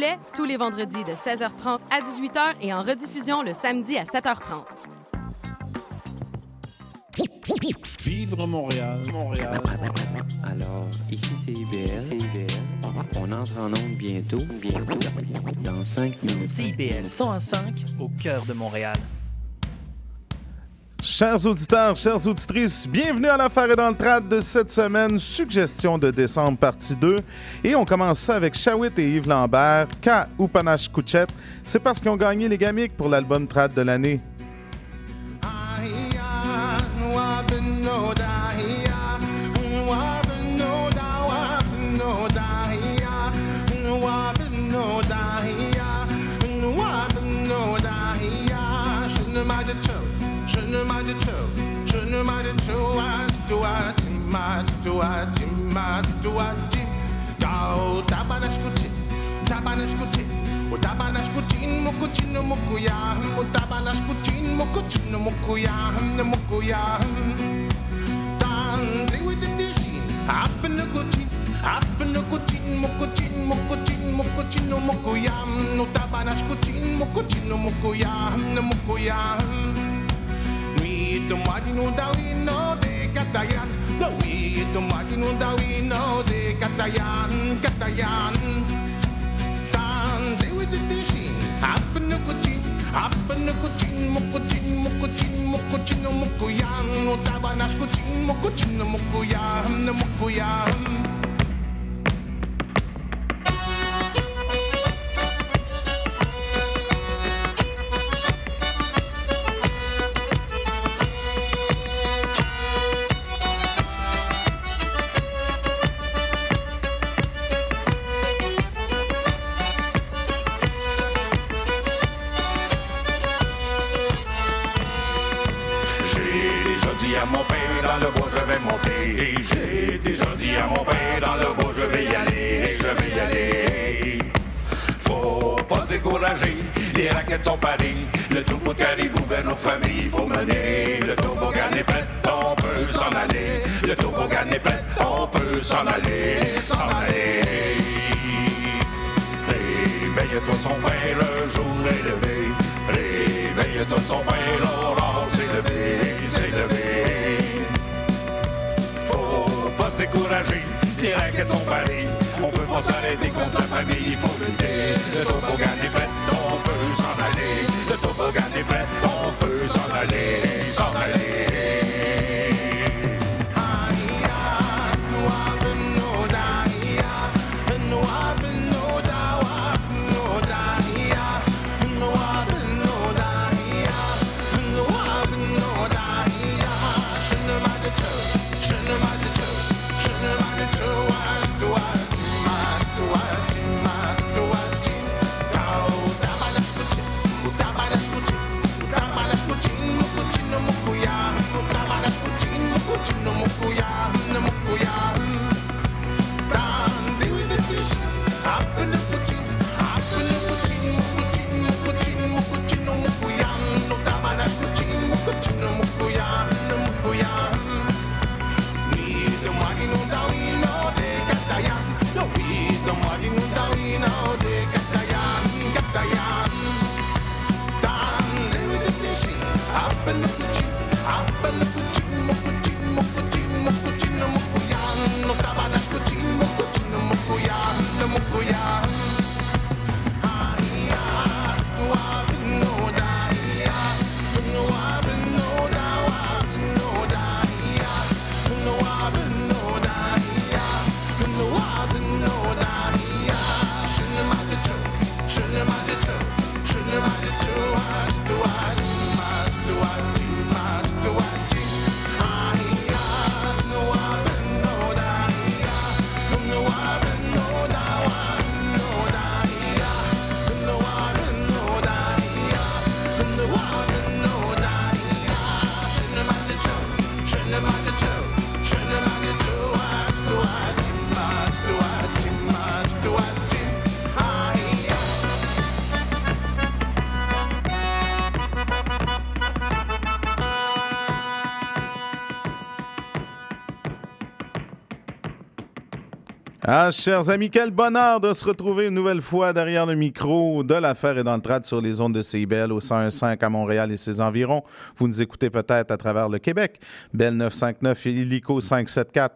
Boulet, tous les vendredis de 16h30 à 18h et en rediffusion le samedi à 7h30. Vivre Montréal, Montréal. Alors, ici c'est IBL. On entre en onde bientôt. Dans 5 minutes. CIBL 101.5 au cœur de Montréal. Chers auditeurs, chères auditrices, bienvenue à l'affaire et dans le trad de cette semaine, suggestion de décembre partie 2. Et on commence ça avec Shawit et Yves Lambert, Ka ou Panache Kuchet. C'est parce qu'ils ont gagné les Gamiques pour l'album trad de l'année. Les raquettes sont parées, le troupeau de caribou vers nos familles, il faut mener. Le toboggan est prêt, on peut s'en aller. Le toboggan est prêt, on peut s'en aller, s'en aller. Réveille-toi son père, le jour est levé. Réveille-toi son père, l'aurore s'est levé, s'est levé. Faut pas se décourager, les raquettes sont parées. On peut pas s'arrêter contre la famille, il faut lutter. Le toboggan est prêt, on peut s'en aller. Le toboggan est prêt, on peut s'en aller, s'en aller. Ah, chers amis, quel bonheur de se retrouver une nouvelle fois derrière le micro de l'affaire et dans le trad sur les ondes de CIBL au 101.5 à Montréal et ses environs. Vous nous écoutez peut-être à travers le Québec. Bell 959 et Illico 574,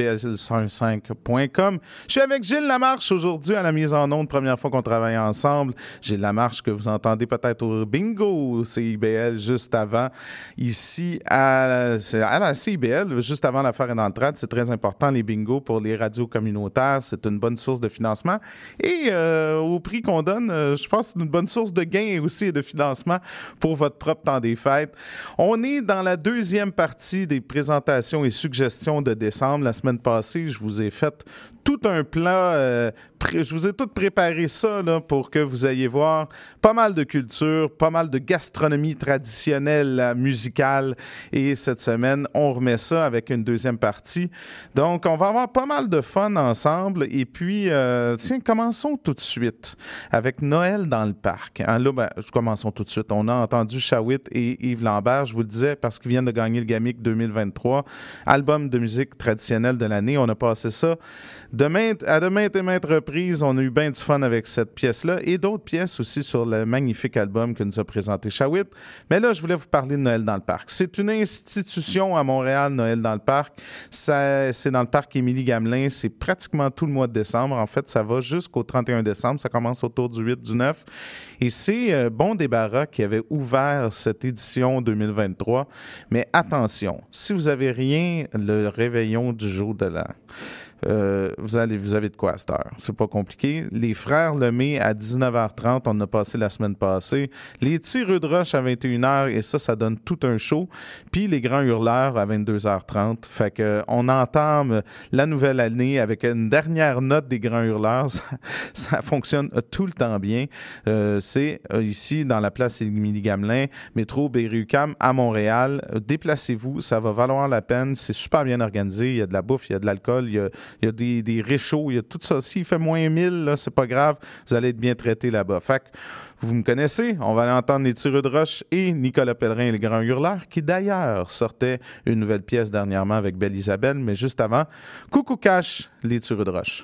CIBL105.com. Je suis avec Gilles Lamarche aujourd'hui à la mise en onde, première fois qu'on travaille ensemble. Gilles Lamarche que vous entendez peut-être au bingo CIBL juste avant, ici à la CIBL, juste avant l'affaire et dans le trad. C'est très important les bingos pour les radios communautaires. C'est une bonne source de financement. Et au prix qu'on donne, je pense que c'est une bonne source de gain aussi et de financement pour votre propre temps des fêtes. On est dans la deuxième partie des présentations et suggestions de décembre. La semaine passée, je vous ai fait tout un plan. Je vous ai tout préparé ça là, pour que vous ayez voir pas mal de culture, pas mal de gastronomie traditionnelle musicale. Et cette semaine, on remet ça avec une deuxième partie. Donc, on va avoir pas mal de fun ensemble. Et puis, tiens, commençons tout de suite avec Noël dans le parc. Hein, là, commençons tout de suite. On a entendu Shawit et Yves Lambert, je vous le disais, parce qu'ils viennent de gagner le GAMIC 2023, album de musique traditionnelle de l'année. On a passé ça à de maintes et maintes reprises. On a eu bien du fun avec cette pièce-là et d'autres pièces aussi sur le magnifique album que nous a présenté Shawit. Mais là, je voulais vous parler de Noël dans le parc. C'est une institution à Montréal, Noël dans le parc. C'est dans le parc Émilie-Gamelin. C'est pratiquement tout le mois de décembre. En fait, ça va jusqu'au 31 décembre. Ça commence autour du 8, du 9. Et c'est Bon Débarras qui avait ouvert cette édition 2023. Mais attention, si vous n'avez rien, le réveillon du jour de l'an, vous avez de quoi à cette heure. C'est pas compliqué. Les Frères Lemay à 19h30, on en a passé la semaine passée. Les Tireux de Roche à 21h, et ça donne tout un show. Puis les Grands Hurleurs à 22h30. Fait que on entame la nouvelle année avec une dernière note des Grands Hurleurs. Ça fonctionne tout le temps bien. C'est ici, dans la place Émilie-Gamelin, métro Berry-UQAM à Montréal. Déplacez-vous, ça va valoir la peine. C'est super bien organisé. Il y a de la bouffe, il y a de l'alcool, il y a des réchauds, il y a tout ça. S'il fait moins 1000, là, c'est pas grave, vous allez être bien traité là-bas. Fait que vous me connaissez, on va aller entendre les Tireux de Roche et Nicolas Pellerin et les Grands Hurleurs, qui d'ailleurs sortaient une nouvelle pièce dernièrement avec Belle Isabelle, mais juste avant, Coucou Cash, les Tireux de Roche.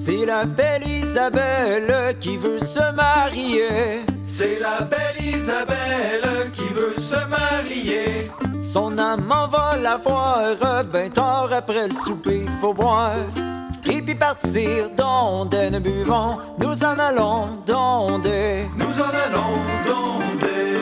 C'est la belle Isabelle qui veut se marier. C'est la belle Isabelle qui veut se marier. Son amant va la voir, ben tard après le souper, faut boire. Et puis partir d'onde, nous buvons, nous en allons d'onde. Nous en allons d'onde.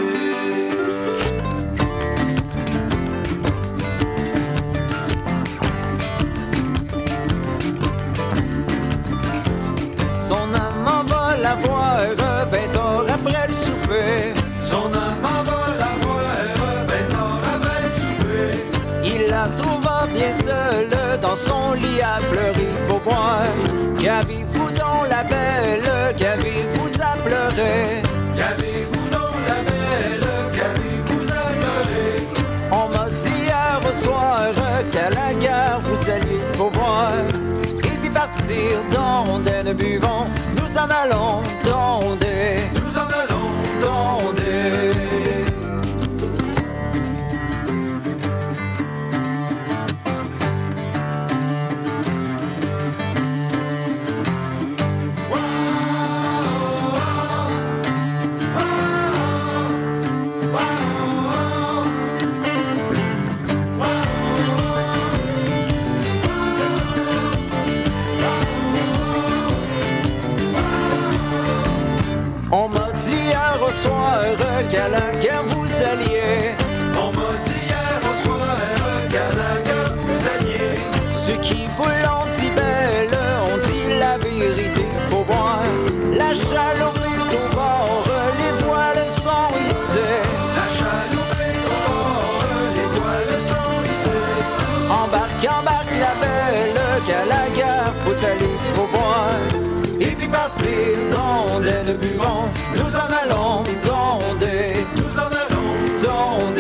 Son amant va la voir, ben tard après le souper. Son amant va la voir, ben tard après le souper. Il la trouva bien seule dans son lit à pleurer, faut boire. Qu'avez-vous donc la belle, qu'avez-vous à pleurer? Qu'avez-vous donc la belle, qu'avez-vous à pleurer? On m'a dit hier au soir qu'à la gare vous alliez, faut boire. Et puis partir d'onde, nous buvons, nous en allons d'onde. Nous en allons d'onde. On m'a dit hier au soir qu'à la guerre vous alliez. On m'a dit hier au soir qu'à la guerre vous alliez. Ceux qui vous l'ont dit belle ont dit la vérité, faut voir. La chaloupe est au bord, les voiles sont hissées. La chaloupe est au bord, les voiles sont hissées. Embarque la belle, qu'à la gare faut aller, faut boire. Et puis partir d'onde, nous buvons, nous en allons d'onde. Nous en allons d'onde.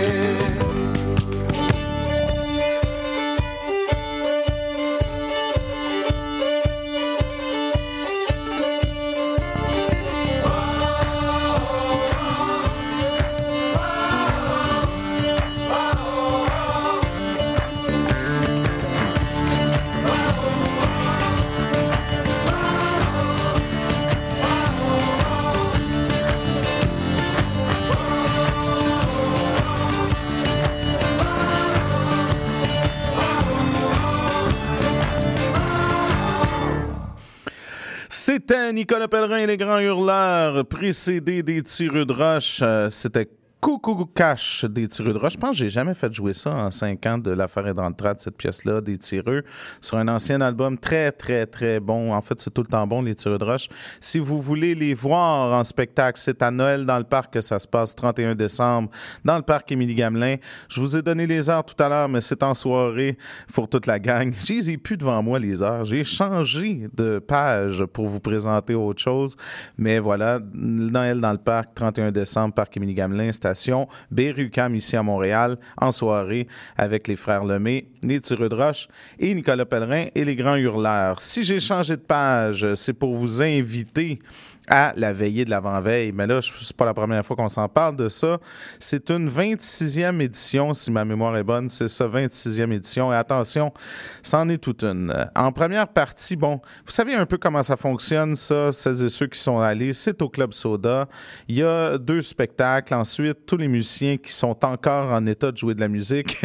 C'était Nicolas Pellerin et les Grands Hurleurs, précédé des Tireux de Roche. C'était Coucou Cash des Tireux de Roche. Je pense que j'ai jamais fait jouer ça en 5 ans de l'affaire est dans le trad, cette pièce-là, des Tireux, sur un ancien album très, très, très bon. En fait, c'est tout le temps bon, les Tireux de Roche. Si vous voulez les voir en spectacle, c'est à Noël dans le parc que ça se passe, 31 décembre, dans le parc Émilie-Gamelin. Je vous ai donné les heures tout à l'heure, mais c'est en soirée pour toute la gang. Je les ai plus devant moi, les heures. J'ai changé de page pour vous présenter autre chose. Mais voilà, Noël dans le parc, 31 décembre, parc Émilie-Gamelin, station Berry-UQAM ici à Montréal, en soirée avec les frères Lemay, les Tireux de Roche et Nicolas Pellerin et les Grands Hurleurs. Si j'ai changé de page, c'est pour vous inviter à la veillée de l'avant-veille. Mais là, c'est pas la première fois qu'on s'en parle de ça. C'est une 26e édition, si ma mémoire est bonne. C'est ça, 26e édition. Et attention, c'en est toute une. En première partie, bon, vous savez un peu comment ça fonctionne, ça, celles et ceux qui sont allés. C'est au Club Soda. Il y a 2 spectacles. Ensuite, tous les musiciens qui sont encore en état de jouer de la musique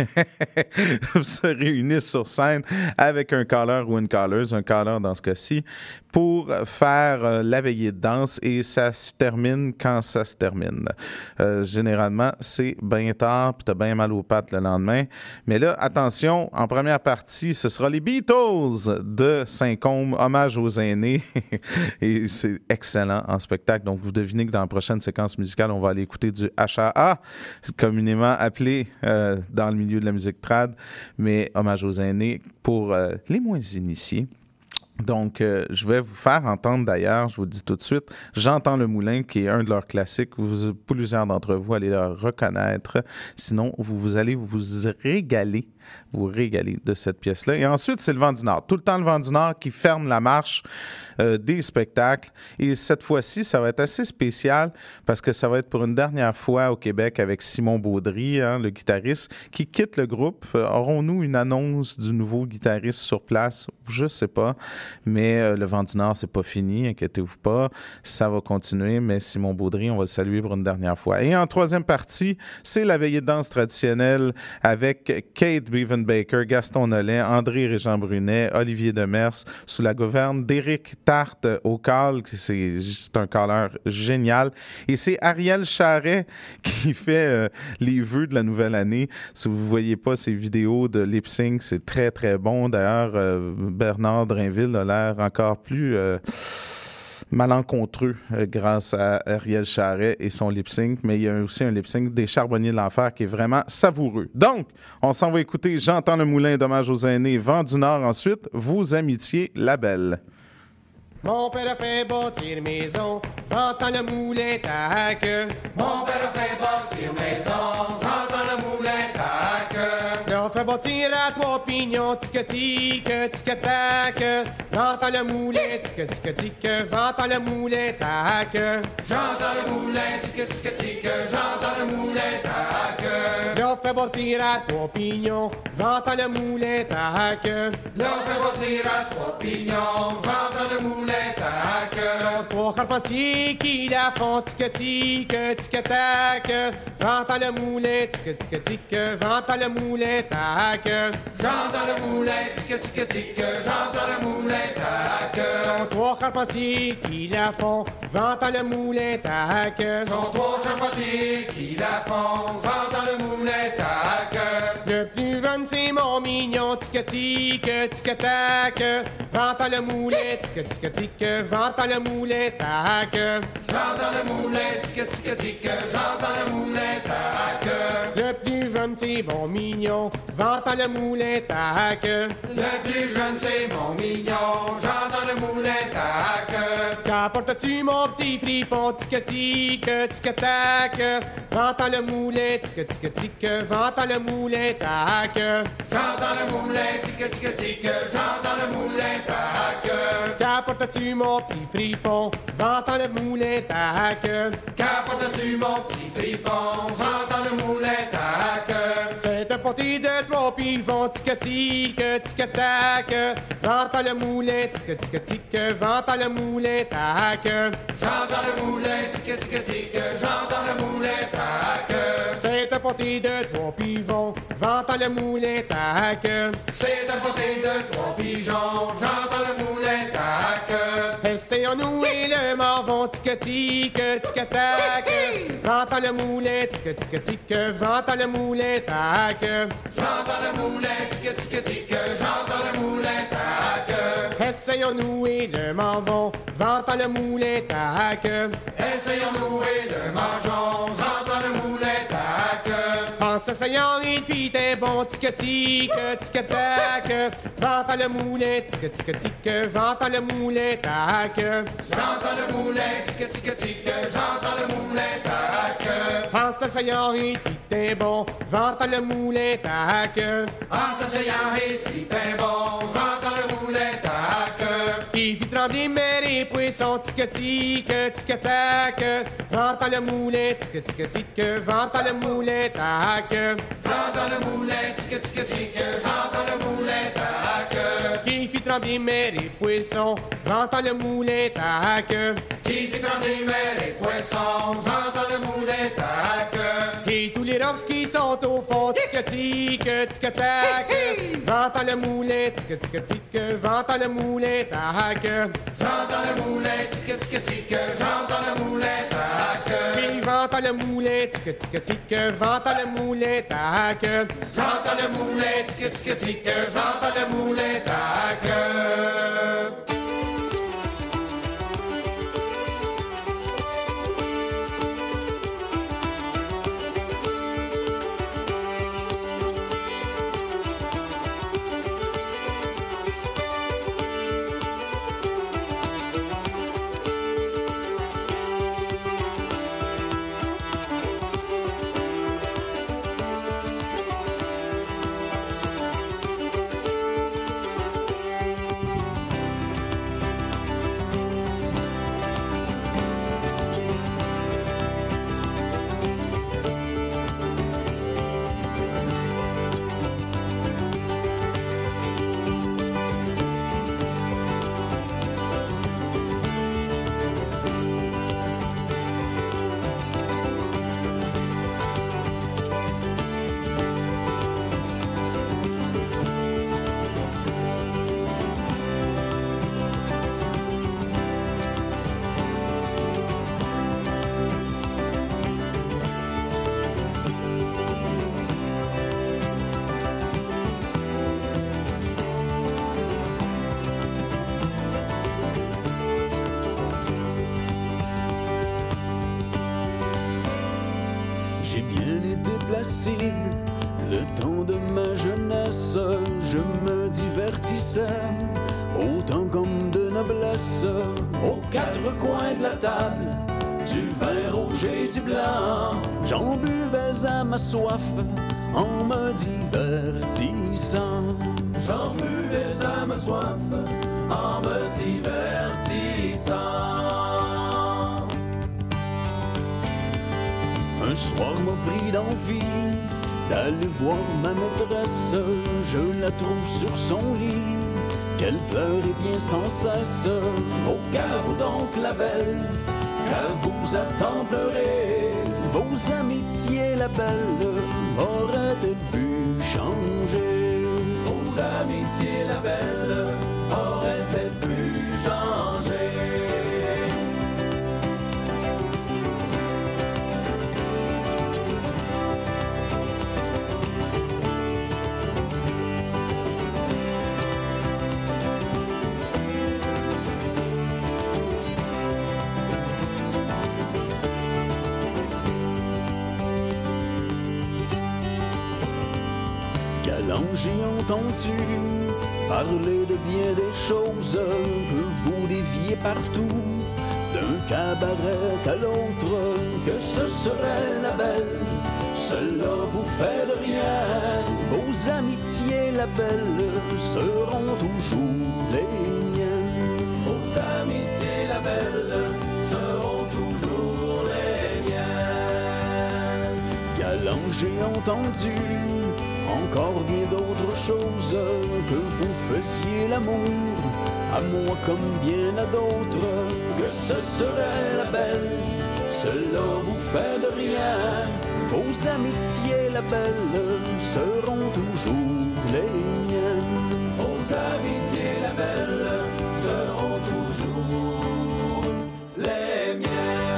se réunissent sur scène avec un caller ou une calleuse, un caller dans ce cas-ci, pour faire la veillée de danse et ça se termine quand ça se termine. Généralement, c'est bien tard puis t'as bien mal aux pattes le lendemain. Mais là, attention, en première partie, ce sera les Beatles de Saint-Côme, hommage aux aînés. Et c'est excellent en spectacle. Donc, vous devinez que dans la prochaine séquence musicale, on va aller écouter du HAA, communément appelé dans le milieu de la musique trad, mais hommage aux aînés pour les moins initiés. Donc, je vais vous faire entendre d'ailleurs, je vous le dis tout de suite, J'entends le moulin, qui est un de leurs classiques. Plusieurs d'entre vous allez le reconnaître. Sinon, vous allez vous régaler vous régaler de cette pièce-là. Et ensuite, c'est le Vent du Nord. Tout le temps, le Vent du Nord qui ferme la marche des spectacles. Et cette fois-ci, ça va être assez spécial parce que ça va être pour une dernière fois au Québec avec Simon Baudry, le guitariste, qui quitte le groupe. Aurons-nous une annonce du nouveau guitariste sur place? Je sais pas. Mais le Vent du Nord, c'est pas fini. Inquiétez-vous pas. Ça va continuer. Mais Simon Baudry, on va le saluer pour une dernière fois. Et en troisième partie, c'est la veillée de danse traditionnelle avec Kate Beavenbaker, Gaston Nollet, André Régent Brunet, Olivier Demers, sous la gouverne d'Éric Tarte au call. C'est un calleur génial. Et c'est Ariel Charret qui fait les vœux de la nouvelle année. Si vous ne voyez pas ces vidéos de lip-sync, c'est très, très bon. D'ailleurs, Bernard Drainville a l'air encore plus malencontreux grâce à Ariel Charret et son lip-sync, mais il y a aussi un lip-sync des Charbonniers de l'Enfer qui est vraiment savoureux. Donc, on s'en va écouter J'entends le moulin, Dommage aux aînés, Vent du Nord ensuite, Vos amitiés, la belle. Mon père a fait bâtir maison, j'entends le moulin tac. Mon père a fait bâtir maison, j'entends le moulin tac. On fait bâtir à 3 pignons, tic-tic, tic-tac. J'entends le moulin, tic-tic, j'entends le moulin tac. J'entends le moulin, tic-tic, j'entends le moulin tac. On fait bâtir à 3 pignons, j'entends le moulin tac. On fait bâtir à 3 pignons, j'entends le moulin tac. Sont 3 carpentiers qui la font tic-tic, tic-tac. J'entends le moulin, tic-tic, j'entends le moulin tac. J'entends le moulin, tic-tic, j'entends le moulin tac. Sont 3 carpentiers qui la font, j'entends le moulin tac. Sont 3 charpentiers qui la font, j'entends le moulin tac. Le plus jeune c'est mon mignon, tic-tic, tic-tac. J'entends le moulin, tic-tic, j'entends le moulin tac. J'entends le moulin, tic-tic, j'entends le moulin tac. Le plus jeune c'est mon mignon, j'entends le moulin tac. Le plus jeune c'est mon mignon, j'entends le moulin tac. Qu'apportes-tu mon petit fripon, tic-tic, tic-tac. J'entends le moulin, tic-tic, j'entends le moulin tac. J'entends le moulin, tic-tic, j'entends le moulin tac. Qu'apportes-tu mon petit fripon, j'entends le moulin tac. Qu'apportes-tu mon petit fripon, j'entends le moulin tac. C'est un porté de 3 pigeons, tic-tic, tic-tac. J'entends le moulin, tic-tic, j'entends le moulin tac. J'entends le moulin, tic-tic, j'entends le moulin tac. C'est un porté de 3 pigeons, j'entends le moulin tac. C'est un porté de 3 pigeons, j'entends le moulin tac. Essayons-nous et le morvon, tic-tic, tic-tac. J'entends le moulin, tic-tic, j'entends le moulin tac. J'entends le moulin, tic-tic, j'entends le moulin tac. Essayons-nous et le morvon, j'entends le moulin tac. Essayons-nous et le mangeons, j'entends le moulin tac. En s'essayant, il fit un bon tic-tic, tic-tac. J'entends le moulin, tic-tic, j'entends le moulin tac. J'entends le moulin, tic-tic, j'entends le moulin tac. En s'essayant, il fit un bon, j'entends le moulin tac. En s'essayant, il fit un bon, j'entends le moulin tac. Qui fit trembler mer et poissons, tic-tic, tic-tac. J'entends le moulin, tic-tic, j'entends le moulin tac. J'entends le moulin, tic-tic, j'entends le moulin tac. Qui fit trembler mer et poissons, j'entends le moulin tac. Qui fit trembler mer et poissons, j'entends le moulin tac. Et tous les rofs qui sont au fond, tic-tic, tic-tac. J'entends le moulin, tic-tic, j'entends le moulin tac. J'entends le moulin, tic-tic, j'entends le moulin tac. Et j'entends le moulin, tic-tic, j'entends le moulin tac. J'entends le moulin, tic-tic, j'entends le moulin tac. lucide. Le temps de ma jeunesse, je me divertissais, autant comme de noblesse, aux quatre coins de la table, du vin rouge et du blanc. J'en buvais à ma soif, en me divertissant. J'en buvais à ma soif, en me divertissant. Un soir m'a pris d'envie d'aller voir ma maîtresse. Je la trouve sur son lit, qu'elle pleure et bien sans cesse. Oh, qu'avoue donc la belle, qu'elle vous a tant pleuré. Vos amitiés, la belle, auraient-elles pu changer? Vos amitiés, la belle, auraient-elles pu changer? J'ai entendu parler de bien des choses que vous déviez partout, d'un cabaret à l'autre, que ce serait la belle. Cela vous fait de rien, vos amitiés, la belle, seront toujours les miennes. Vos amitiés, la belle, seront toujours les miennes. Galant, j'ai entendu encore bien d'autres choses, que vous faisiez l'amour, à moi comme bien à d'autres, que ce serait la belle. Cela vous fait de rien, vos amitiés, la belle, seront toujours les miennes. Vos amitiés, la belle, seront toujours les miennes.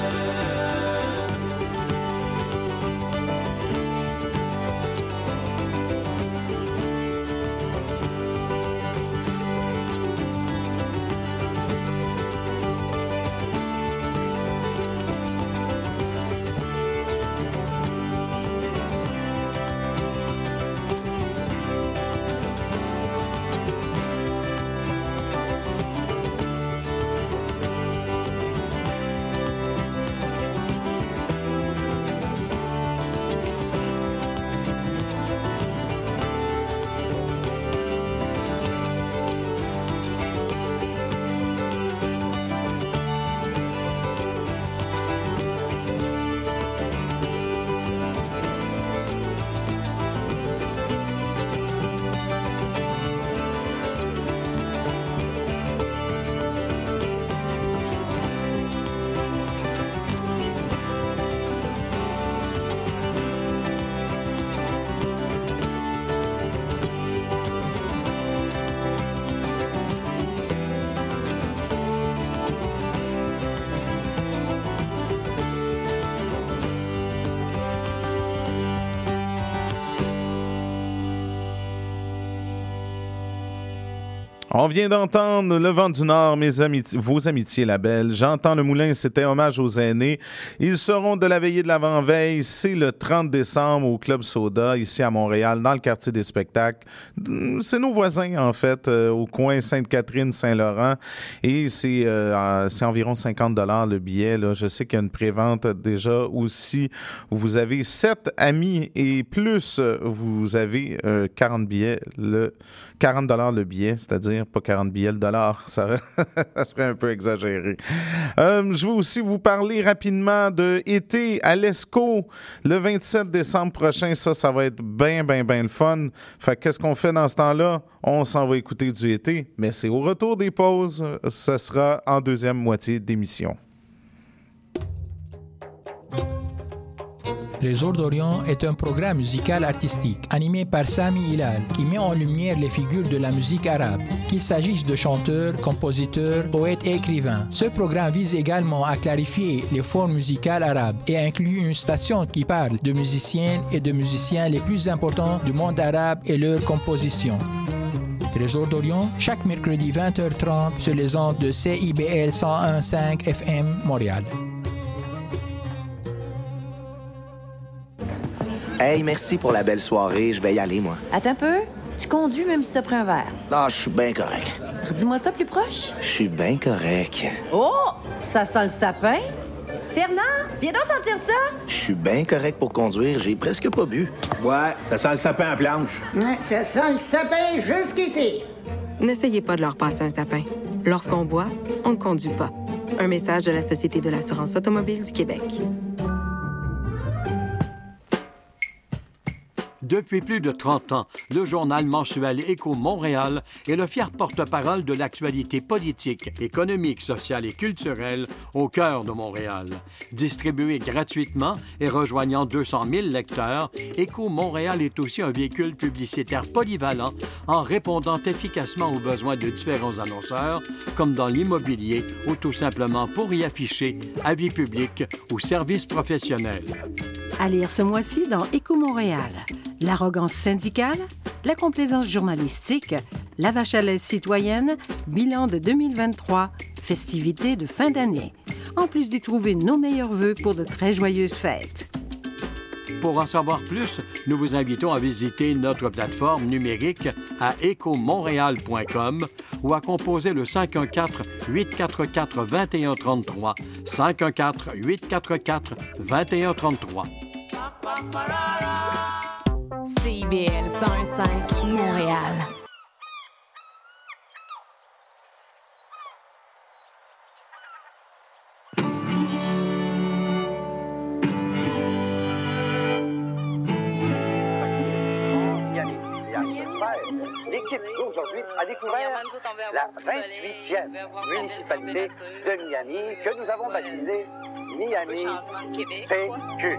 On vient d'entendre Le Vent du Nord, vos amitiés, la belle. J'entends le moulin, c'était hommage aux aînés. Ils seront de la veillée de l'avant-veille. C'est le 30 décembre au Club Soda, ici à Montréal, dans le quartier des spectacles. C'est nos voisins, en fait, au coin Sainte-Catherine-Saint-Laurent. Et c'est environ 50 $ le billet. Là. Je sais qu'il y a une prévente déjà aussi. Vous avez 7 amis et plus, vous avez 40 billets, 40 $ le billet, c'est-à-dire pas 40 billets le dollar, ça serait un peu exagéré. Je veux aussi vous parler rapidement de Été à l'ESCO le 27 décembre prochain. Ça va être bien le fun. Fait qu'est-ce qu'on fait dans ce temps-là? On s'en va écouter du Été, mais c'est au retour des pauses. Ça sera en deuxième moitié d'émission. Trésor d'Orient est un programme musical artistique animé par Sami Hilal qui met en lumière les figures de la musique arabe, qu'il s'agisse de chanteurs, compositeurs, poètes et écrivains. Ce programme vise également à clarifier les formes musicales arabes et inclut une station qui parle de musiciennes et de musiciens les plus importants du monde arabe et leurs compositions. Trésor d'Orient, chaque mercredi 20h30 sur les ondes de CIBL 101.5 FM Montréal. Hey, merci pour la belle soirée. Je vais y aller, moi. Attends un peu. Tu conduis même si t'as pris un verre. Ah, je suis bien correct. Redis-moi ça plus proche. Je suis bien correct. Oh! Ça sent le sapin. Fernand, viens donc sentir ça. Je suis bien correct pour conduire. J'ai presque pas bu. Ouais, ça sent le sapin à planche. Ouais, ça sent le sapin jusqu'ici. N'essayez pas de leur passer un sapin. Lorsqu'on boit, on ne conduit pas. Un message de la Société de l'assurance automobile du Québec. Depuis plus de 30 ans, le journal mensuel Écho Montréal est le fier porte-parole de l'actualité politique, économique, sociale et culturelle au cœur de Montréal. Distribué gratuitement et rejoignant 200 000 lecteurs, Écho Montréal est aussi un véhicule publicitaire polyvalent en répondant efficacement aux besoins de différents annonceurs, comme dans l'immobilier ou tout simplement pour y afficher avis publics ou services professionnels. À lire ce mois-ci dans Écho Montréal. L'arrogance syndicale, la complaisance journalistique, la vache à lait citoyenne, bilan de 2023, festivités de fin d'année. En plus d'y trouver nos meilleurs vœux pour de très joyeuses fêtes. Pour en savoir plus, nous vous invitons à visiter notre plateforme numérique à ecomontréal.com ou à composer le 514-844-2133, 514-844-2133. CIBL 101.5 Montréal. L'équipe d'aujourd'hui a découvert la 28e municipalité de Miami que nous avons baptisée Miami PQ.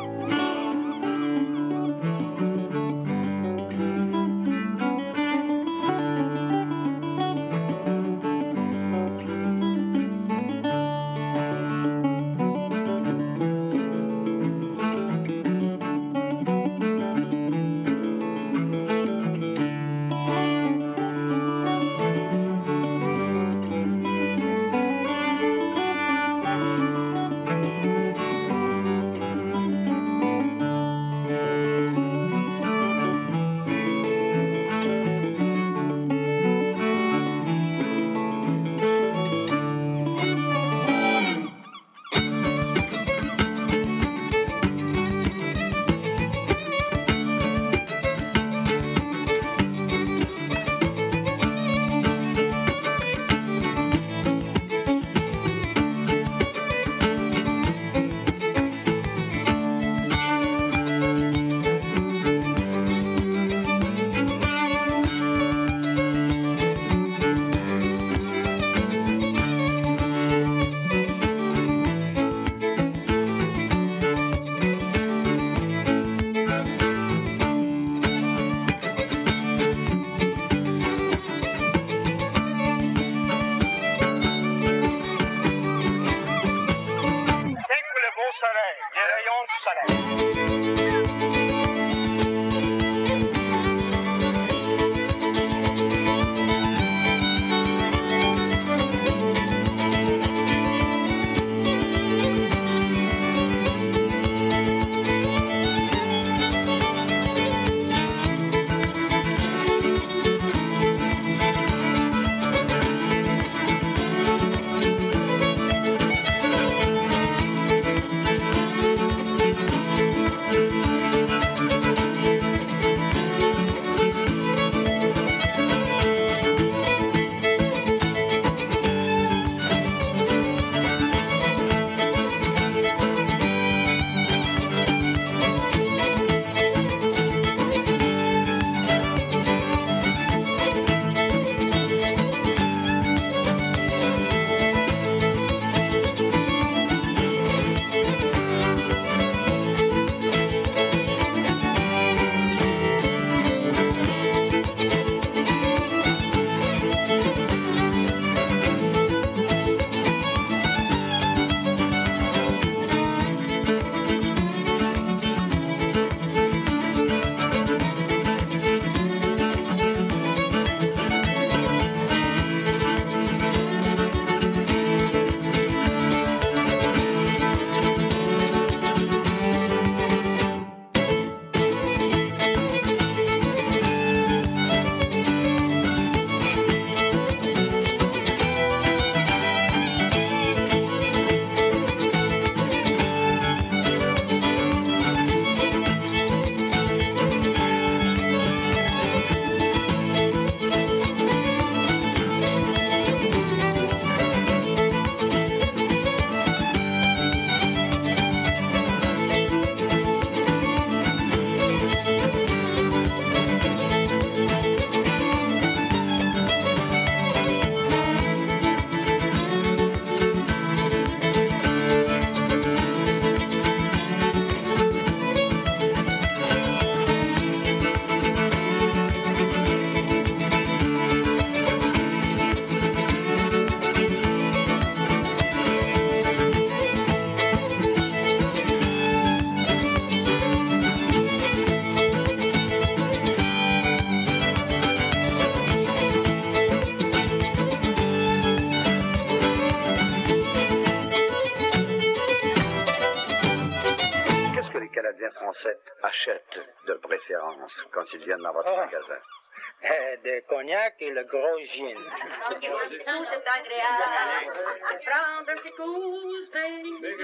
Canadiens français achètent de préférence quand ils viennent dans votre magasin? De cognac et le gros gin. Tout est agréable. Prendre un petit cousin.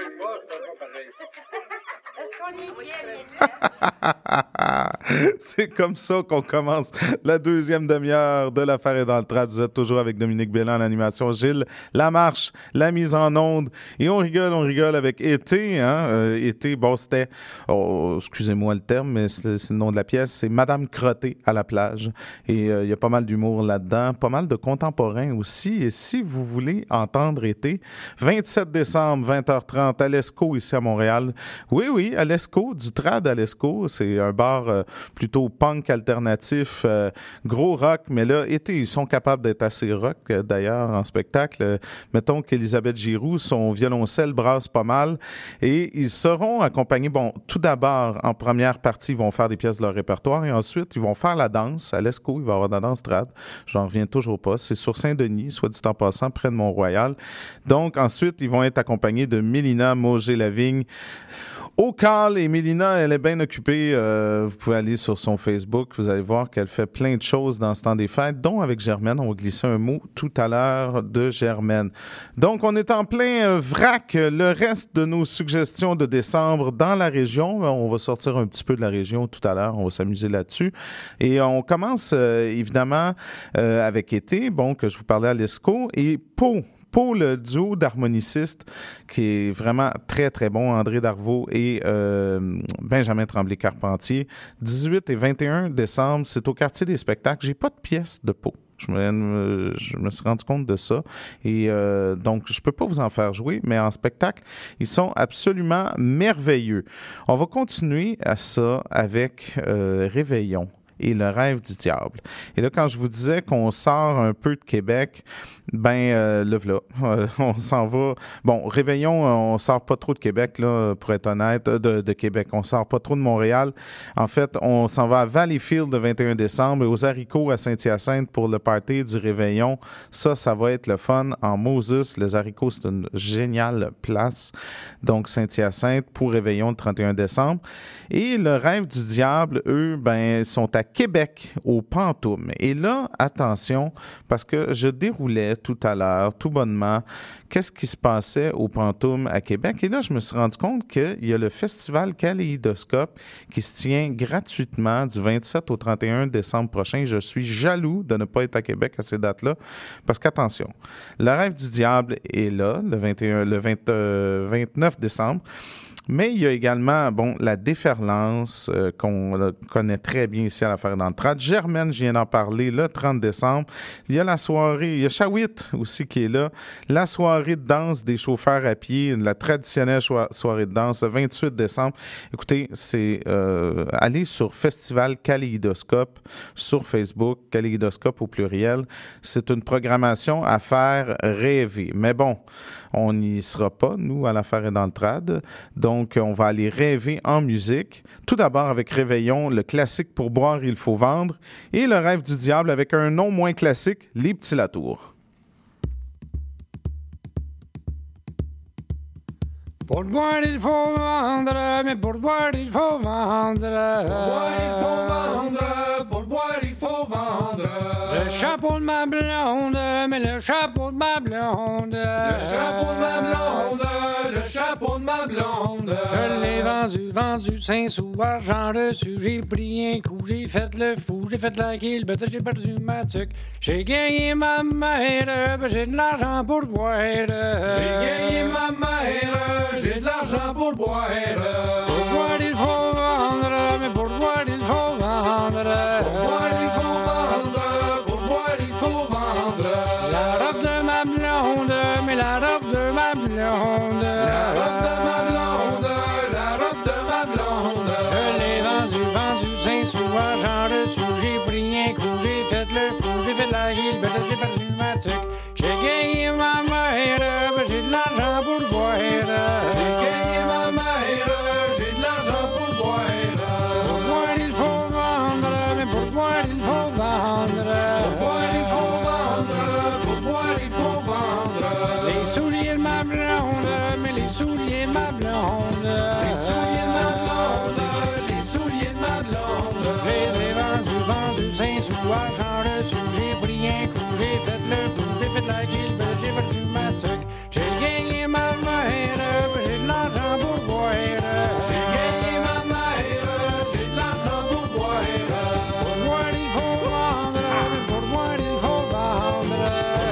Est-ce qu'on est bien? C'est comme ça qu'on commence la deuxième demi-heure de l'affaire est dans le trad. Vous êtes toujours avec Dominique Bélan en animation, Gilles Lamarche, la mise en onde. Et on rigole avec Été. Hein? Été, bon, c'était, excusez-moi le terme, mais c'est le nom de la pièce, c'est Madame Crottée à la plage. Et il y a pas mal d'humour là-dedans, pas mal de contemporains aussi. Et si vous voulez entendre Été, 27 décembre, 20h30, à l'ESCO, ici à Montréal. Oui, à l'ESCO, du trad à l'ESCO. C'est un bar plutôt punk alternatif, gros rock. Mais là, Été, ils sont capables d'être assez rock, d'ailleurs, en spectacle. Mettons qu'Élisabeth Giroux, son violoncelle brasse pas mal. Et ils seront accompagnés, bon, tout d'abord, en première partie, ils vont faire des pièces de leur répertoire. Et ensuite, ils vont faire la danse à l'ESCO. Il va y avoir de la danse trad. J'en reviens toujours pas. C'est sur Saint-Denis, soit dit en passant, près de Mont-Royal. Donc, ensuite, ils vont être accompagnés de Mélina Mauger-Lavigne au call. Et Mélina, elle est bien occupée. Vous pouvez aller sur son Facebook. Vous allez voir qu'elle fait plein de choses dans ce temps des fêtes, dont avec Germaine. On va glisser un mot tout à l'heure de Germaine. Donc, on est en plein vrac. Le reste de nos suggestions de décembre dans la région. On va sortir un petit peu de la région tout à l'heure. On va s'amuser là-dessus. Et on commence, évidemment, avec Été, bon, que je vous parlais à l'ESCO. Et Pau, le duo d'harmonicistes qui est vraiment très, très bon, André Darvaux et Benjamin Tremblay-Carpentier, 18 et 21 décembre, c'est au quartier des spectacles. J'ai pas de pièce de Pau. Je me suis rendu compte de ça. Et donc, je peux pas vous en faire jouer, mais en spectacle, ils sont absolument merveilleux. On va continuer à ça avec Réveillon et le rêve du diable. Et là, quand je vous disais qu'on sort un peu de Québec, le voilà. On s'en va. Bon, Réveillon, on sort pas trop de Québec, là, pour être honnête, de Québec. On sort pas trop de Montréal. En fait, on s'en va à Valleyfield le 21 décembre et aux Haricots à Saint-Hyacinthe pour le party du Réveillon. Ça va être le fun en Moses. Les Haricots, c'est une géniale place. Donc, Saint-Hyacinthe pour Réveillon le 31 décembre. Et le rêve du diable, eux, sont à Québec, au Pantoum. Et là, attention, parce que je déroulais tout à l'heure, tout bonnement, qu'est-ce qui se passait au Pantoum à Québec. Et là, je me suis rendu compte qu'il y a le festival Kaléidoscope qui se tient gratuitement du 27 au 31 décembre prochain. Je suis jaloux de ne pas être à Québec à ces dates-là, parce qu'attention, le rêve du diable est là, le 29 décembre. Mais il y a également, la déferlance qu'on connaît très bien ici à l'affaire dans le trad. Germaine, je viens d'en parler, le 30 décembre. Il y a la soirée, il y a Shawit aussi qui est là. La soirée de danse des chauffeurs à pied, la traditionnelle soirée de danse, le 28 décembre. Écoutez, c'est aller sur Festival Kaléidoscope sur Facebook, Kaléidoscope au pluriel. C'est une programmation à faire rêver. Mais bon, on n'y sera pas, nous, à l'affaire est dans le trad. Donc, on va aller rêver en musique. Tout d'abord avec Réveillon, le classique Pour boire, il faut vendre. Et le rêve du diable avec un nom moins classique, Les Petits Latours. Pour boire, il faut vendre, mais pour boire, il faut vendre. Pour boire, il faut vendre, pour boire, il faut vendre. Le chapeau de ma blonde, mais le chapeau de ma blonde. Le chapeau de ma blonde, le chapeau de ma blonde. Je l'ai vendu 5 sous, argent reçu. J'ai pris un coup, j'ai fait le fou, j'ai fait la kill, j'ai perdu ma tuque. J'ai gagné ma mère, j'ai de l'argent pour boire. J'ai gagné ma mère, j'ai de l'argent pour boire. Pour boire, il faut vendre, mais pour boire, il faut vendre. Pour boire, il faut vendre, pour boire, il faut vendre. La robe de ma blonde, mais la robe de ma blonde. La robe de ma blonde, la robe de ma blonde. Je l'ai vendu 5 sous, argent reçu. J'ai pris un coup, j'ai fait le fou, j'ai fait la guille, j'ai perdu ma tuque. J'ai gagné ma mère, j'ai de l'argent pour boire. J'ai gagné ma mère, j'ai de l'argent pour boire. Pour boire, il faut vendre, mais pour boire, il faut vendre. Pour boire, il faut vendre, pour boire, il faut vendre. Les souliers de ma blonde, mais les souliers de ma blonde. Les souliers de ma blonde, la guilde, j'ai perdu ma tuque. J'ai gagné ma mère, j'ai de l'argent pour boire. J'ai gagné ma mère, j'ai de l'argent pour boire. Pour boire, il faut vendre, pour boire, il faut vendre.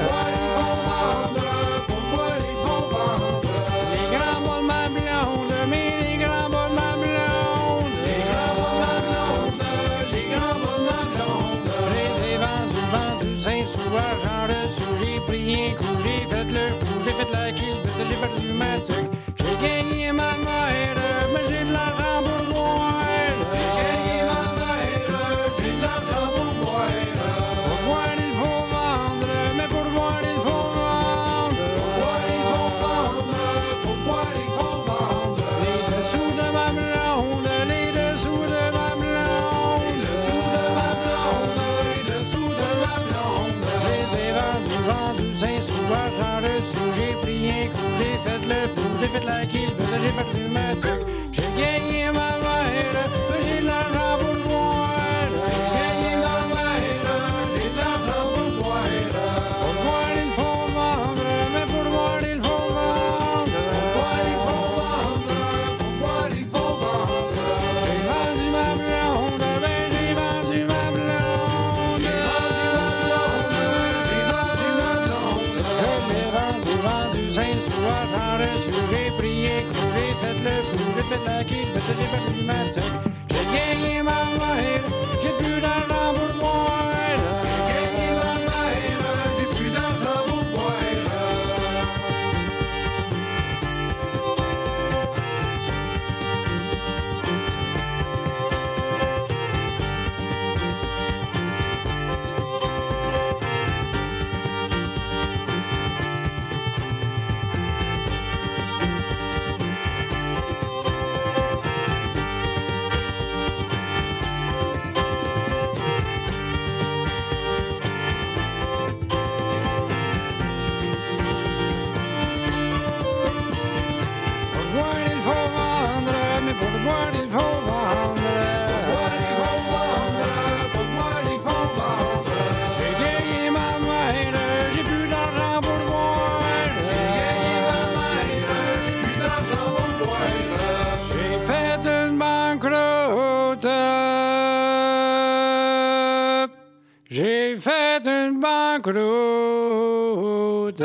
Pour boire, il faut vendre. Les grands bols ma blonde, mais les grands bols ma blonde. Les grands bols ma blonde, les grands bols ma blonde. Je les ai vendus 5 sous, argent reçu. J'ai pris un coup, j'ai fait le fou, j'ai fait la kill, j'ai perdu ma tuque. J'ai gagné ma mère, mais j'ai de l'argent pour boire. J'ai gagné ma mère, j'ai de l'argent pour boire. Pour boire, il faut vendre, mais pour boire, il faut vendre. Pour boire, il faut vendre, pour boire, il faut vendre. Les dessous de ma blonde, les dessous de ma blonde. Les dessous de ma blonde, les dessous de ma blonde. Je les ai vendus 5 sous, argent reçu. J'ai pris un coup, j'ai fait le fou, j'ai fait la kill, j'ai perdu ma tuque. J'ai gagné ma mère, mais j'ai de l'argent pour boire. J'ai gagné ma mère, j'ai de l'argent pour boire. Pour boire, il faut vendre, mais pour boire, il faut vendre. Pour boire, il faut vendre, pour boire, il faut vendre. J'ai vendu ma blonde, ben j'ai vendu ma blonde. J'ai vendu ma blonde, j'ai vendu ma blonde. Je l'ai vendu 5 sous, argent reçu. J'ai pris un coup, j'ai fait le fou, j'ai fait la kill, j'ai perdu ma tuque. J'ai gagné ma mère, j'ai plus d'argent pour boire. J'ai gagné ma mère, j'ai plus d'argent pour boire. Pour boire, il faut vendre, mais pour boire, il faut vendre. Pour boire, il faut vendre, pour boire, il faut vendre. J'ai gagné ma mère, j'ai plus d'argent pour boire. J'ai gagné ma mère, j'ai plus d'argent pour boire. J'ai fait une banqueroute. J'ai fait une banqueroute.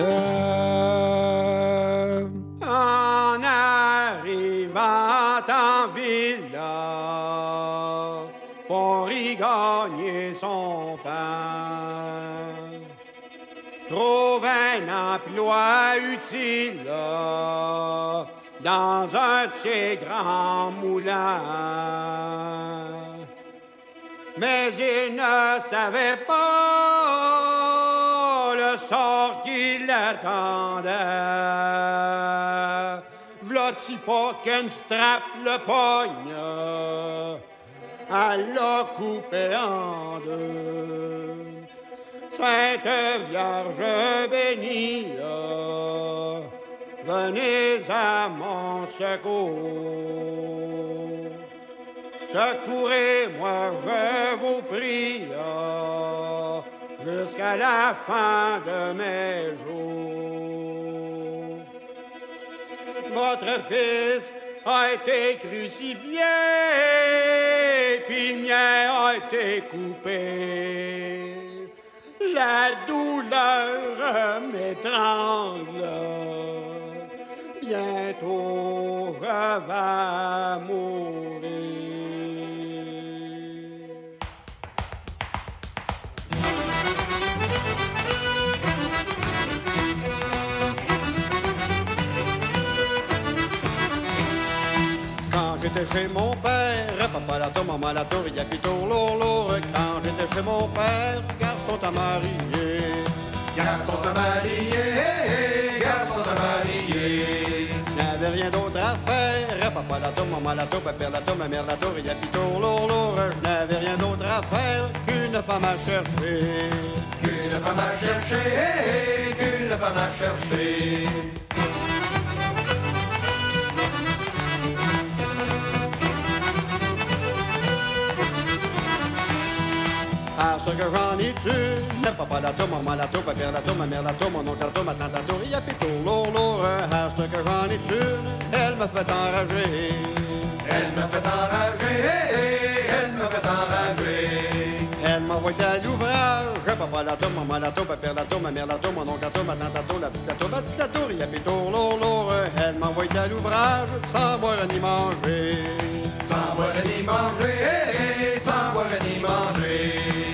En arrivant en villa, pour y gagner son pain, trouve un emploi utile dans un de ces grands moulins. Mais il ne savait pas le sort qui l'attendait. V'là-t-il pas qu'une strap le pogne, elle l'a coupé en deux. Sainte Vierge bénie, venez à mon secours. Secourez-moi, je vous prie, jusqu'à la fin de mes jours. Votre fils a été crucifié, puis le mien a été coupé. La douleur m'étrangle, bientôt je vais mourir. Quand j'étais chez mon père, papa la tour, maman la tour, il y a pitour, lourd, lourd. Quand j'étais chez mon père, garçon à marier. Garçon à marier, garçon à marier. N'avait rien d'autre à faire, papa la tour, maman la tour, père la tour, ma mère la tour, il y a pitour, lourd, lourd. N'avais rien d'autre à faire qu'une femme à chercher. Qu'une femme à chercher, qu'une femme à chercher. À ce que j'en ai tu. Le papa la tour, maman la tour, papa la tour, ma mère la tour, mon oncle la tour, ma tante la tour, il y a pito, lourd, lourd. À ce que j'en ai tu, elle me fait enrager. Elle me fait enrager, elle me fait enrager. Elle m'envoie à l'ouvrage, papa la tour, maman la tour, papa la tour, ma mère la tour, mon oncle la tour, ma tante la tour, la petite la tour, bâtisse la tour, il y a pito, lourd, lourd. Elle m'envoie à l'ouvrage, sans boire ni manger. Sans boire ni manger, sans boire ni manger.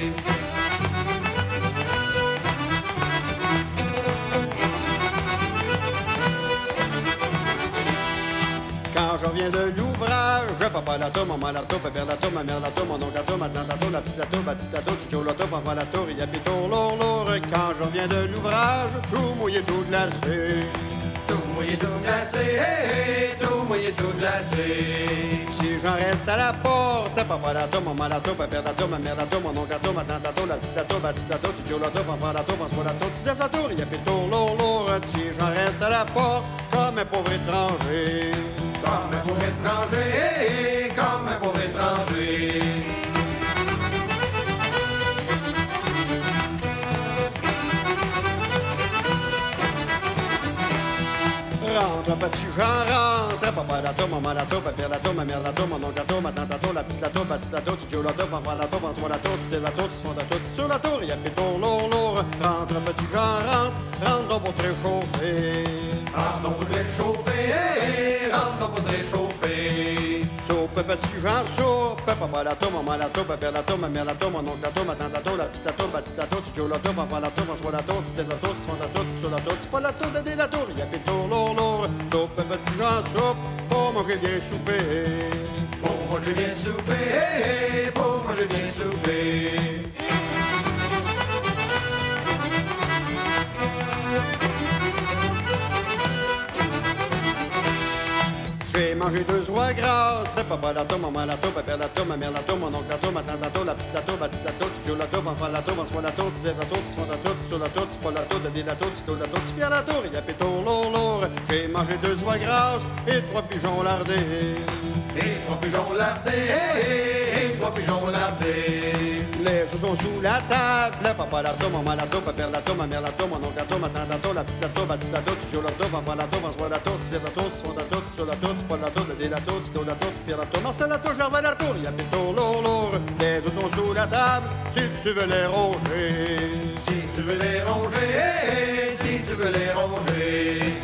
Quand je reviens de l'ouvrage, papa la tour, maman la tour, papa la tour, ma mère la tour, mon oncle la tour, ma tante la tour, la petite la tour, bâtisse la tour, tchou la tour, enfant la tour, il y a pito, lourd, lourd. Quand je reviens de l'ouvrage, tout mouillé, tout glacé. Tout mouillé, tout glacé, tout mouillé, tout glacé. Si j'en reste à la porte, papa la tour, maman la tour, papa la tour, ma mère la tour, mon oncle la tour, ma tante la tour, la petite la tour, bâtisse la tour, tchou la tour, enfant la tour, François la tour, Tisef la tour, il y a pito, lourd, lourd. Si j'en reste à la porte, comme un pauvre étranger. Comme un pauvre étranger, comme un pauvre étranger. Rentre, petit Jean, rentre, papa la tour, maman la tour, papa la tour, ma mère la tour, mon oncle la tour, ma tante la tour, la petite la tour, bâtisse la tour, tchou la tour, enfant la tour, François la tour, Tisef la tour, Tisfond la tour, sur la tour, il y a pito, lourd, lourd. Rentre, petit Jean, rentre pour te réchauffer. Rentre pour te réchauffer, rentre pour te réchauffer. Soupe, petit Jean, soupe, papa la tour, maman la tour, papa la tour, ma mère la tour, mon oncle la tour, ma tante la tour, la petite la tour, bâtisse la tour, tchou la tour, enfant la tour, François la tour, Tisef la tour, Tisfond la tour, sur la tour, Tisfond la tour, Dédé la tour, il y a pito, lourd, lourd. Soupe, petit Jean, soupe, pour manger bien souper. Pour manger bien souper, pour manger bien souper. J'ai mangé 2 oies grasses, papa la tour, maman la tour, papa la tour, ma mère la tour, mon oncle la tour, ma tante la tour, la petite la tour, bâtisse la tour, tchou la tour, enfant la tour, François la tour, Tisef la tour, Tisfond la tour, sur la tour, Tispa la tour, Dédé la tour, Tito la tour, Tispierre la tour, il y a pito, lourd, lourd. J'ai mangé 2 oies grasses et 3 pigeons lardés. Et 3 pigeons lardés, et 3 pigeons lardés. Les œufs sont sous la table, papa la tour, maman la tour, papa la tour, ma mère la tour, mon oncle la tour, ma tante la tour, la petite la tour, bâtisse la tour, tchou la tour, enfant la tour, François la tour, Tisef la tour, Tisfond la tour, sur la tour, Tispa la tour, Dédé la tour, Tito la tour, Tispierre la tour, Marcel la tour, Gervais la tour, il y a pito, lourd, lourd. Les œufs sont sous la table, si tu veux les ronger. Si tu veux les ronger, si tu veux les ronger.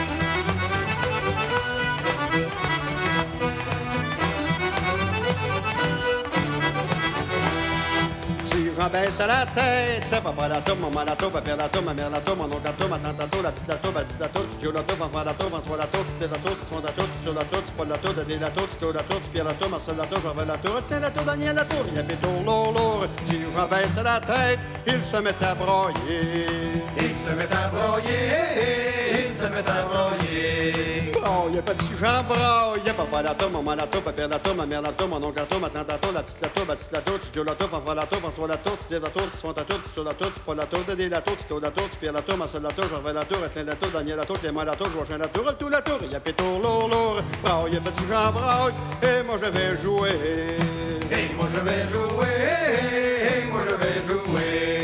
Si j'abaisse à la tête, papa la tour, maman la tour, papa la tour, ma mère la tour, mon oncle la tour, ma tante la tour, la petite la tour, bâtisse la tour, tchou la tour, enfant la tour, François la tour, Tisef la tour, Tisfond la tour, sur la tour, Tispa la tour, Dédé la tour, Tito la tour, Tispierre la tour, Marcel la tour, Gervais la tour, Étienne la tour, Daniel la tour, il y a pito, lourd, lourd. Si j'abaisse à la tête, il se met à broyer. Il se met à broyer, il se met à broyer. Broye, petit Jean, broye, papa la tour, maman la tour, papa la tour, ma mère la tour, mon oncle la tour, ma tante la tour, la petite la tour, bâtisse la tour, tchou la tour, enfant la tour, François la tour, Tisef la tour, Tisfond la tour, sur la tour, Tispa la tour, Dédé la tour, Tito la tour, Tispierre la tour, Marcel la tour, Gervais la tour, Étienne la tour, Daniel la tour, Clément la tour, Joachim la tour, tout la tour, il y a pito, lourd, lourd. Broye, petit Jean, broye, et moi je vais jouer. Et moi je vais jouer, et moi je vais jouer.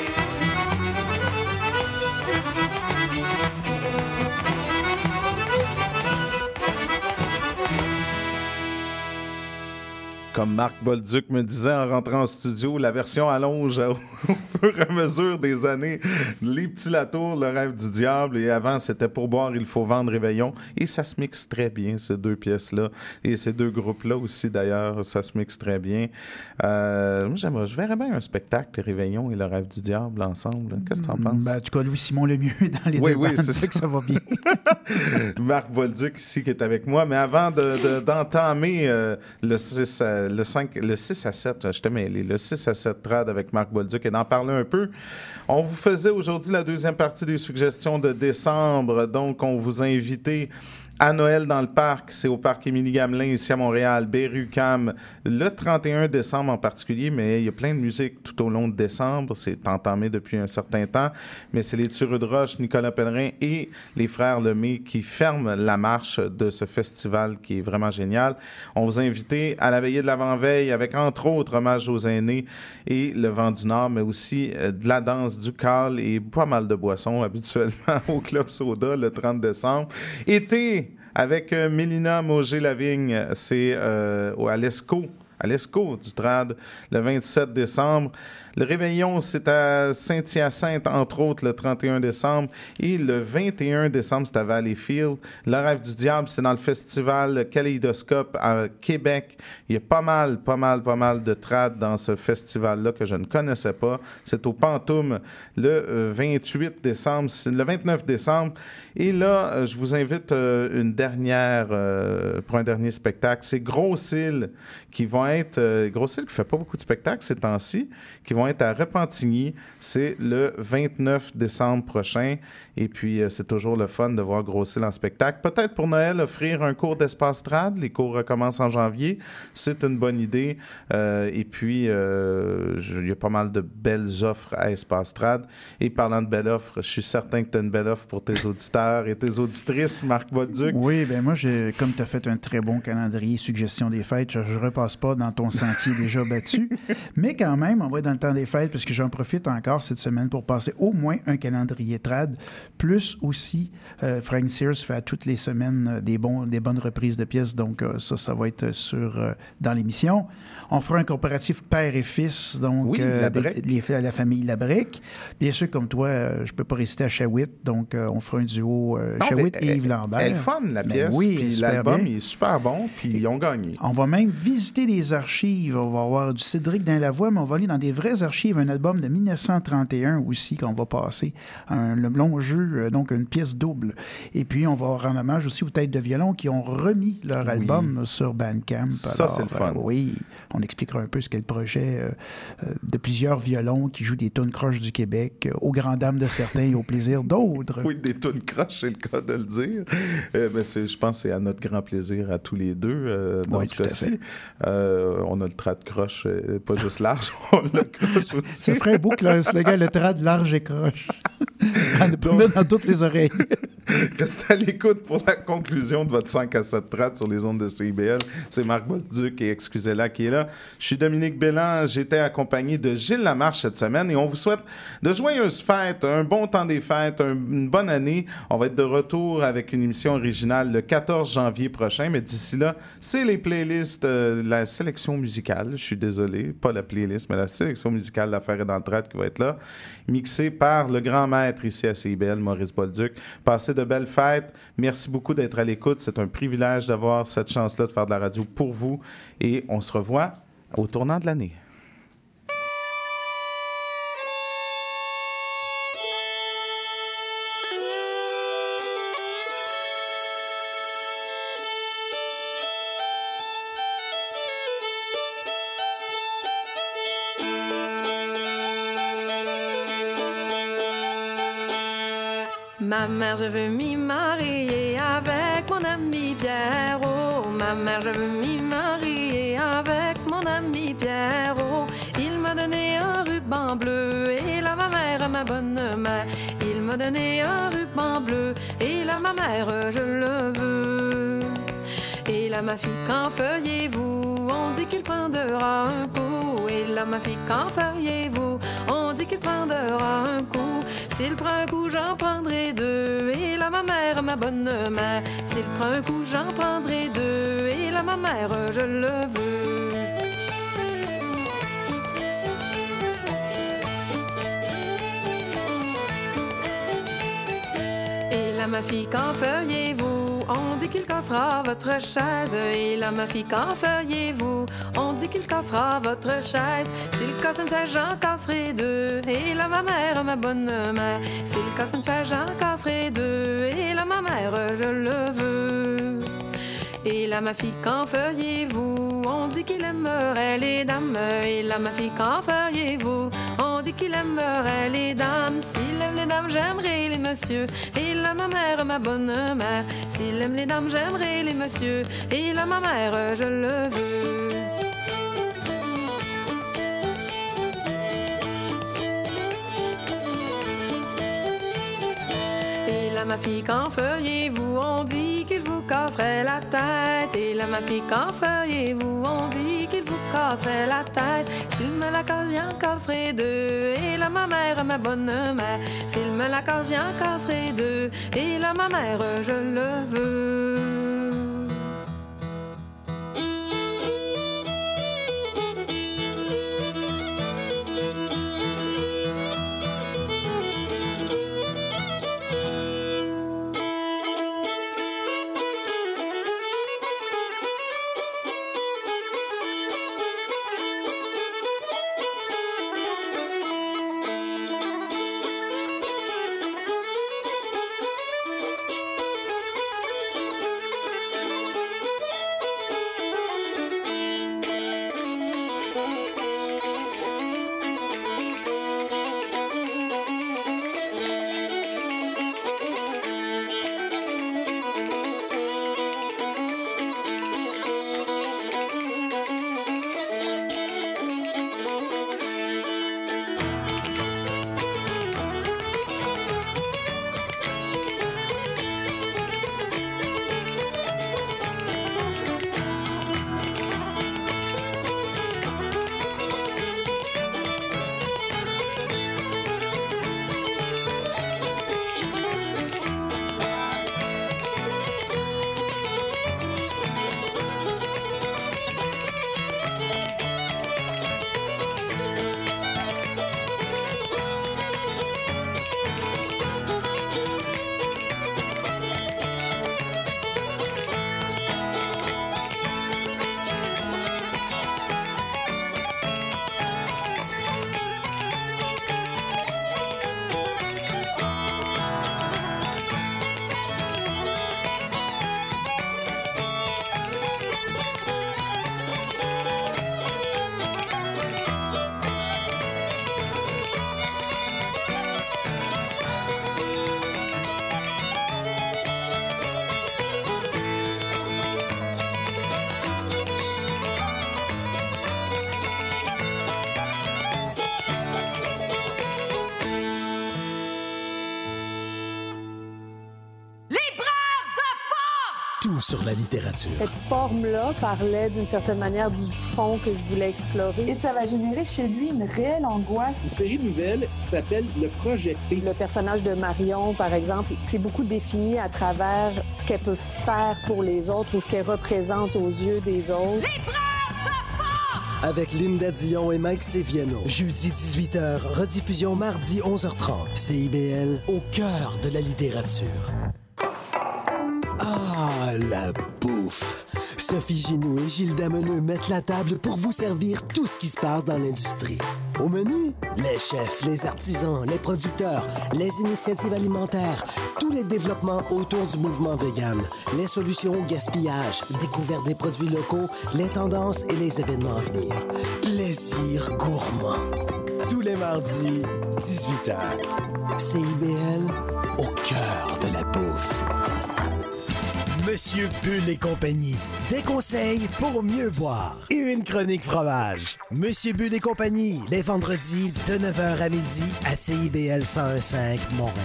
Comme Marc Bolduc me disait en rentrant en studio, la version allonge au fur et à mesure des années. Les Petits Latours, Le Rêve du Diable, et avant, c'était Pour boire, il faut vendre Réveillon. Et ça se mixe très bien, ces deux pièces-là. Et ces deux groupes-là aussi, d'ailleurs, ça se mixe très bien. Moi, je verrais bien un spectacle, Réveillon et Le Rêve du Diable, ensemble. Qu'est-ce que t'en penses? Ben, en tout cas, Louis-Simon Lemieux dans les deux bandes, c'est que ça va bien. Marc Bolduc, ici, qui est avec moi. Mais avant d'entamer le 6 à 7, je t'ai mêlé, le 6 à 7 trad avec Marc Bolduc et d'en parler un peu. On vous faisait aujourd'hui la deuxième partie des suggestions de décembre, donc on vous a invité À Noël dans le parc, c'est au parc Émilie-Gamelin, ici à Montréal, Berry-UQAM, le 31 décembre en particulier, mais il y a plein de musique tout au long de décembre. C'est entamé depuis un certain temps, mais c'est les Tureux de Roche, Nicolas Pellerin et les Frères Lemay qui ferment la marche de ce festival qui est vraiment génial. On vous a invité à la veillée de l'avant-veille avec, entre autres, hommage aux aînés et le Vent du Nord, mais aussi de la danse, du cal et pas mal de boissons habituellement au Club Soda le 30 décembre. Été avec Mélina Mauger-Lavigne, c'est à l'ESCO du Trad le 27 décembre. Le Réveillon, c'est à Saint-Hyacinthe, entre autres, le 31 décembre. Et le 21 décembre, c'est à Valleyfield. Le Rêve du Diable, c'est dans le festival Kaléidoscope à Québec. Il y a pas mal de trad dans ce festival-là que je ne connaissais pas. C'est au Pantoum le 28 décembre, le 29 décembre. Et là, je vous invite pour un dernier spectacle. C'est Gros-Île qui vont être... Gros-Île qui fait pas beaucoup de spectacles ces temps-ci, qui vont être à Repentigny. C'est le 29 décembre prochain. Et puis, c'est toujours le fun de voir Gros-Île en spectacle. Peut-être pour Noël, offrir un cours d'espace trad. Les cours recommencent en janvier. C'est une bonne idée. Et puis, il y a pas mal de belles offres à Espace Trad. Et parlant de belles offres, je suis certain que tu as une belle offre pour tes auditeurs et tes auditrices, Marc Bolduc. Oui, bien moi, comme tu as fait un très bon calendrier suggestion des fêtes, je ne repasse pas dans ton sentier déjà battu. Mais quand même, on va être dans le temps des fêtes parce que j'en profite encore cette semaine pour passer au moins un calendrier trad. Plus aussi, Frank Sears fait à toutes les semaines des bonnes reprises de pièces. Donc, ça va être dans l'émission. On fera un comparatif père et fils, donc la famille Labrec. Bien sûr, comme toi, je ne peux pas résister à Shawit, donc on fera un duo Shawit et Yves Lambert. Elle est fun, la pièce, puis l'album il est super bon, puis ils ont gagné. On va même visiter des archives. On va avoir du Cédric Dainlavoie, mais on va aller dans des vraies archives, un album de 1931 aussi qu'on va passer, le long jeu, donc une pièce double. Et puis, on va rendre hommage aussi aux Têtes de violon qui ont remis leur album sur Bandcamp. Ça, c'est le fun. Oui, on expliquera un peu ce qu'est le projet de plusieurs violons qui jouent des tunes croches du Québec, aux grandes dames de certains et au plaisir d'autres. Oui, des tunes croches, c'est le cas de le dire. Je pense que c'est à notre grand plaisir à tous les deux dans ce cas-ci. On a le trad croche, pas juste large, on a le croche aussi. Ça ferait un beau slogan, le trad large et croche. À ne pas mettre dans toutes les oreilles. Restez à l'écoute pour la conclusion de votre 5 à 7 trad sur les ondes de CIBL. C'est Marc Bolduc et Excusez-la qui est là. Je suis Dominique Bélan. J'étais accompagné de Gilles Lamarche cette semaine et on vous souhaite de joyeuses fêtes, un bon temps des fêtes, une bonne année. On va être de retour avec une émission originale le 14 janvier prochain, mais d'ici là, c'est les playlists, la sélection musicale. Je suis désolé, pas la playlist, mais la sélection musicale d'Affaires et dans le trad qui va être là, mixée par le grand maître ici à CIBL, Maurice Bolduc. Passez de belles fêtes. Merci beaucoup d'être à l'écoute. C'est un privilège d'avoir cette chance-là de faire de la radio pour vous. Et on se revoit au tournant de l'année. Ma mère, je veux m'y marier avec mon ami Pierrot. Ma mère, je veux m'y marier avec mon ami Pierrot. Il m'a donné un ruban bleu et là ma mère, ma bonne mère. Il m'a donné un ruban bleu et là ma mère, je le veux. Et là ma fille, qu'en feriez-vous? On dit qu'il prendra un coup. Et là ma fille, qu'en feriez-vous? On dit qu'il prendra un coup. S'il prend un coup, j'en prendrai deux. Et là, ma mère, ma bonne mère. S'il prend un coup, j'en prendrai deux. Et là, ma mère, je le veux. Et là, ma fille, qu'en feriez-vous? On dit qu'il cassera votre chaise. Et là, ma fille, qu'en feriez-vous? On dit qu'il cassera votre chaise. S'il casse une chaise, j'en casserai deux. Et là, ma mère, ma bonne mère. S'il casse une chaise, j'en casserai deux. Et là, ma mère, je le veux. Et là, là, ma fille, qu'en feriez-vous? On dit qu'il aimerait les dames. Et là, ma fille, qu'en feriez-vous? On dit qu'il aimerait les dames. S'il aime les dames, j'aimerais les messieurs. Et là, ma mère, ma bonne mère. S'il aime les dames, j'aimerais les messieurs. Et là, ma mère, je le veux. Ma fille, qu'en feriez-vous? On dit qu'il vous casserait la tête. Et là, ma fille, qu'en feriez-vous? On dit qu'il vous casserait la tête. S'il me la casse, j'en casserai deux. Et là, ma mère, ma bonne mère. S'il me la casse, j'en casserai deux. Et là, ma mère, je le veux. Tout sur la littérature. Cette forme-là parlait d'une certaine manière du fond que je voulais explorer. Et ça va générer chez lui une réelle angoisse. Une série nouvelle qui s'appelle Le Projet P. Le personnage de Marion, par exemple, c'est beaucoup défini à travers ce qu'elle peut faire pour les autres ou ce qu'elle représente aux yeux des autres. Avec Linda Dion et Mike Seviano. Jeudi 18h, rediffusion mardi 11h30. CIBL, au cœur de la littérature. Ah, la bouffe! Sophie Ginoux et Gilles Dameneux mettent la table pour vous servir tout ce qui se passe dans l'industrie. Au menu, les chefs, les artisans, les producteurs, les initiatives alimentaires, tous les développements autour du mouvement vegan, les solutions au gaspillage, découverte des produits locaux, les tendances et les événements à venir. Plaisir gourmand. Tous les mardis, 18h. CIBL, au cœur de la bouffe. Monsieur Bull et compagnie. Des conseils pour mieux boire. Et une chronique fromage. Monsieur Bull et compagnie, les vendredis de 9h à midi à CIBL 101.5 Montréal.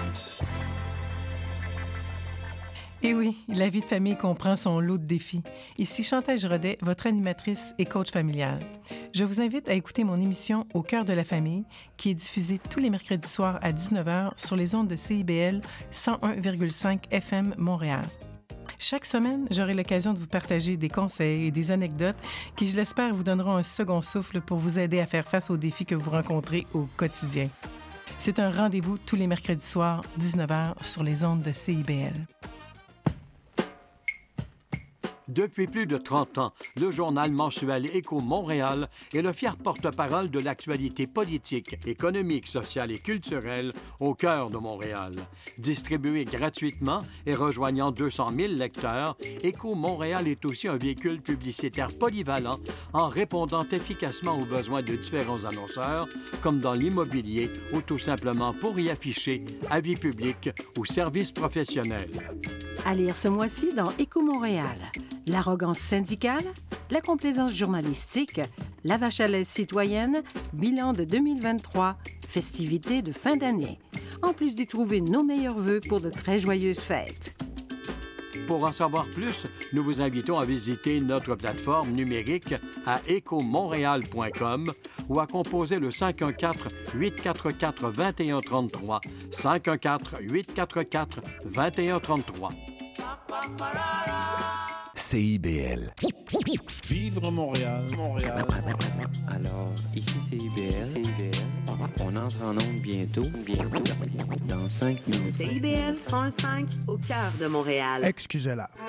Et oui, la vie de famille comprend son lot de défis. Ici Chantal Giraudet, votre animatrice et coach familial. Je vous invite à écouter mon émission Au cœur de la famille, qui est diffusée tous les mercredis soirs à 19h sur les ondes de CIBL 101,5 FM Montréal. Chaque semaine, j'aurai l'occasion de vous partager des conseils et des anecdotes qui, je l'espère, vous donneront un second souffle pour vous aider à faire face aux défis que vous rencontrez au quotidien. C'est un rendez-vous tous les mercredis soirs, 19h, sur les ondes de CIBL. Depuis plus de 30 ans, le journal mensuel Écho Montréal est le fier porte-parole de l'actualité politique, économique, sociale et culturelle au cœur de Montréal. Distribué gratuitement et rejoignant 200 000 lecteurs, Écho Montréal est aussi un véhicule publicitaire polyvalent en répondant efficacement aux besoins de différents annonceurs, comme dans l'immobilier ou tout simplement pour y afficher avis publics ou services professionnels. À lire ce mois-ci dans Écho Montréal. L'arrogance syndicale, la complaisance journalistique, la vache à lait citoyenne, bilan de 2023, festivités de fin d'année. En plus d'y trouver nos meilleurs vœux pour de très joyeuses fêtes. Pour en savoir plus, nous vous invitons à visiter notre plateforme numérique à ecomontréal.com ou à composer le 514-844-2133, 514-844-2133. CIBL. Vivre Montréal, Montréal. Alors, ici CIBL. On entre en onde bientôt. Dans 5 minutes. CIBL 105 au cœur de Montréal. Excusez-la.